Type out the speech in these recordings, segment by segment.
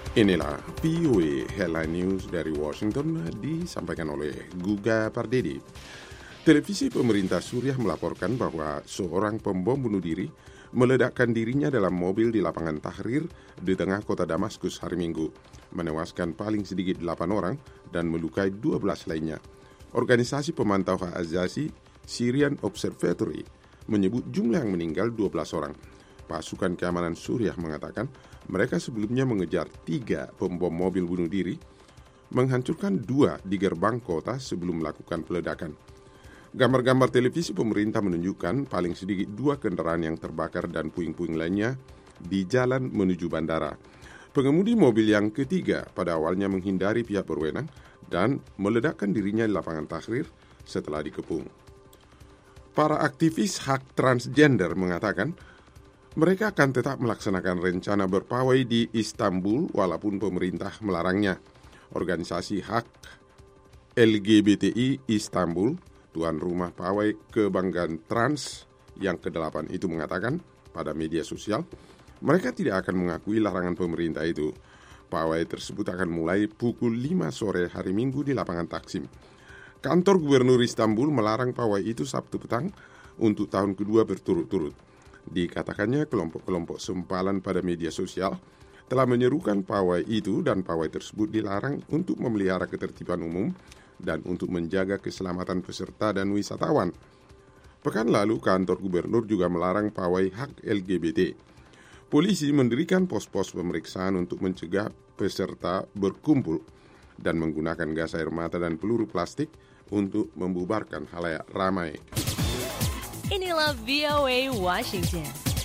Inilah VOA Headline News dari Washington disampaikan oleh Guga Pardedi. Televisi pemerintah Suriah melaporkan bahwa seorang pembom bunuh diri meledakkan dirinya dalam mobil di lapangan Tahrir di tengah kota Damaskus hari Minggu, menewaskan paling sedikit 8 orang dan melukai 12 lainnya. Organisasi pemantau hak asasi Syrian Observatory menyebut jumlah yang meninggal 12 orang. Pasukan keamanan Suriah mengatakan mereka sebelumnya mengejar 3 pembom mobil bunuh diri, menghancurkan 2 di gerbang kota sebelum melakukan peledakan. Gambar-gambar televisi pemerintah menunjukkan paling sedikit 2 kendaraan yang terbakar dan puing-puing lainnya di jalan menuju bandara. Pengemudi mobil yang ketiga pada awalnya menghindari pihak berwenang dan meledakkan dirinya di lapangan Tahrir setelah dikepung. Para aktivis hak transgender mengatakan mereka akan tetap melaksanakan rencana berpawai di Istanbul walaupun pemerintah melarangnya. Organisasi hak LGBTI Istanbul, tuan rumah pawai kebanggaan trans yang ke-8 itu mengatakan pada media sosial, mereka tidak akan mengakui larangan pemerintah itu. Pawai tersebut akan mulai pukul 5 sore hari Minggu di lapangan Taksim. Kantor Gubernur Istanbul melarang pawai itu Sabtu petang untuk tahun kedua berturut-turut. Dikatakannya kelompok-kelompok sempalan pada media sosial telah menyerukan pawai itu dan pawai tersebut dilarang untuk memelihara ketertiban umum dan untuk menjaga keselamatan peserta dan wisatawan. Pekan lalu kantor gubernur juga melarang pawai hak LGBT. Polisi mendirikan pos-pos pemeriksaan untuk mencegah peserta berkumpul dan menggunakan gas air mata dan peluru plastik untuk membubarkan khalayak ramai. Inilah VOA Washington.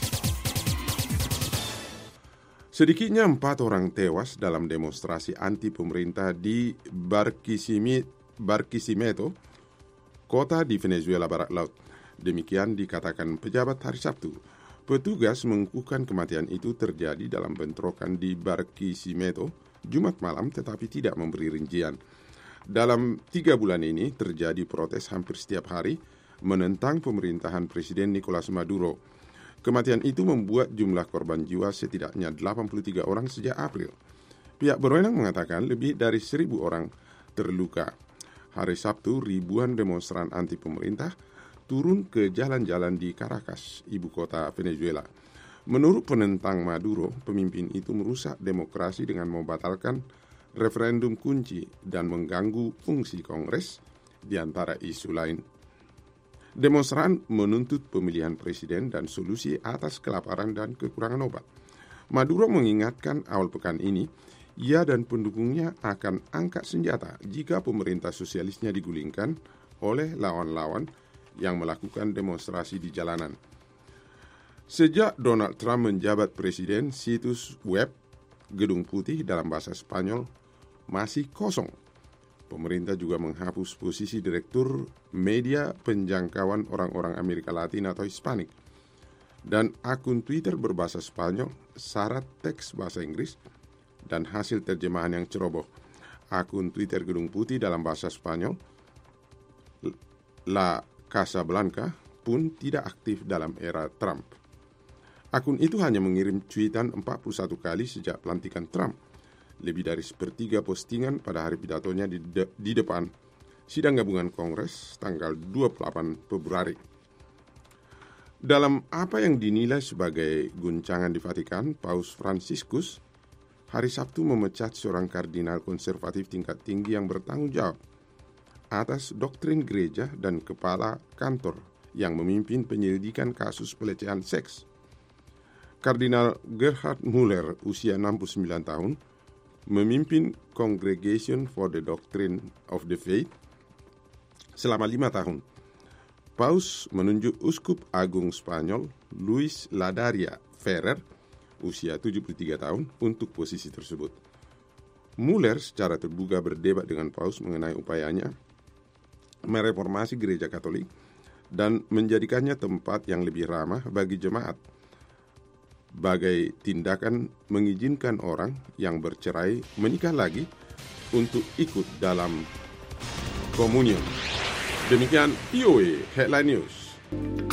Sedikitnya 4 orang tewas dalam demonstrasi anti pemerintah di Barquisimeto, kota di Venezuela Barat Laut. Demikian dikatakan pejabat hari Sabtu. Petugas mengukuhkan kematian itu terjadi dalam bentrokan di Barquisimeto Jumat malam tetapi tidak memberi rincian. Dalam 3 bulan ini terjadi protes hampir setiap hari menentang pemerintahan Presiden Nicolas Maduro. Kematian itu membuat jumlah korban jiwa setidaknya 83 orang sejak April. Pihak berwenang mengatakan lebih dari 1.000 orang terluka. Hari Sabtu, ribuan demonstran anti pemerintah turun ke jalan-jalan di Caracas, ibu kota Venezuela. Menurut penentang Maduro, pemimpin itu merusak demokrasi dengan membatalkan referendum kunci dan mengganggu fungsi Kongres, di antara isu lain. Demonstran menuntut pemilihan presiden dan solusi atas kelaparan dan kekurangan obat. Maduro mengingatkan awal pekan ini, ia dan pendukungnya akan angkat senjata jika pemerintah sosialisnya digulingkan oleh lawan-lawan yang melakukan demonstrasi di jalanan. Sejak Donald Trump menjabat presiden, situs web Gedung Putih dalam bahasa Spanyol masih kosong. Pemerintah juga menghapus posisi direktur media penjangkauan orang-orang Amerika Latin atau Hispanik. Dan akun Twitter berbahasa Spanyol, syarat teks bahasa Inggris, dan hasil terjemahan yang ceroboh. Akun Twitter Gedung Putih dalam bahasa Spanyol, La Casa Blanca, pun tidak aktif dalam era Trump. Akun itu hanya mengirim cuitan 41 kali sejak pelantikan Trump. Lebih dari sepertiga postingan pada hari pidatonya di depan sidang gabungan Kongres tanggal 28 Februari. Dalam apa yang dinilai sebagai guncangan di Vatikan, Paus Fransiskus hari Sabtu memecat seorang kardinal konservatif tingkat tinggi yang bertanggung jawab atas doktrin gereja dan kepala kantor yang memimpin penyelidikan kasus pelecehan seks. Kardinal Gerhard Müller, usia 69 tahun, memimpin Congregation for the Doctrine of the Faith selama 5 tahun. Paus menunjuk Uskup Agung Spanyol Luis Ladaria Ferrer, usia 73 tahun, untuk posisi tersebut. Müller secara terbuka berdebat dengan Paus mengenai upayanya mereformasi gereja Katolik dan menjadikannya tempat yang lebih ramah bagi jemaat, bagai tindakan mengizinkan orang yang bercerai menikah lagi untuk ikut dalam komunion. Demikian VOA Headline News.